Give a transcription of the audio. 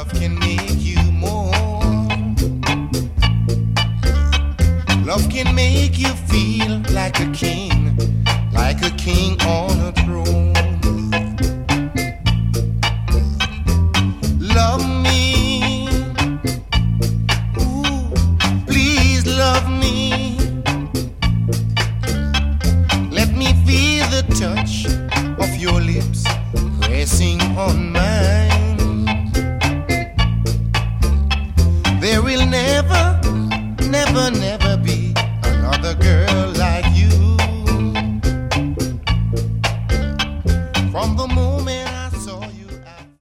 Love can make you more. Love can make you feel like a king on a throne. Love me, ooh, please love me. Let me feel the touch of your lips pressing on mine. There will never, never, never